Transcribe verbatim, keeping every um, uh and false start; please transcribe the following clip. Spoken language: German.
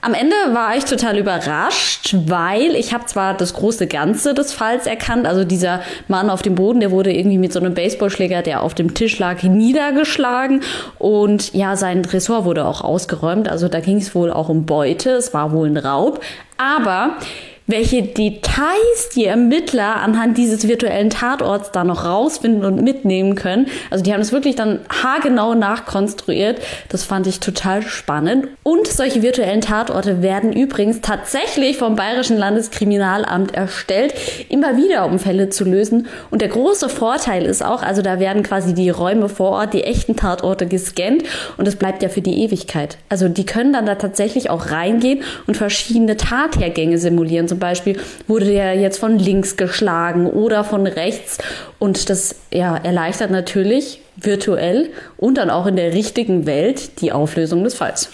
Am Ende war ich total überrascht, weil ich habe zwar das große Ganze des Falls erkannt, also dieser Mann auf dem Boden, der wurde irgendwie mit so einem Baseballschläger, der auf dem Tisch lag, niedergeschlagen und ja, sein Tresor wurde auch ausgeräumt, also da ging es wohl auch um Beute, es war wohl ein Raub, aber welche Details die Ermittler anhand dieses virtuellen Tatorts da noch rausfinden und mitnehmen können. Also die haben es wirklich dann haargenau nachkonstruiert. Das fand ich total spannend. Und solche virtuellen Tatorte werden übrigens tatsächlich vom Bayerischen Landeskriminalamt erstellt, immer wieder, um Fälle zu lösen. Und der große Vorteil ist auch, also da werden quasi die Räume vor Ort, die echten Tatorte gescannt und das bleibt ja für die Ewigkeit. Also die können dann da tatsächlich auch reingehen und verschiedene Tathergänge simulieren. Zum Beispiel wurde der jetzt von links geschlagen oder von rechts und das ja, erleichtert natürlich virtuell und dann auch in der richtigen Welt die Auflösung des Falls.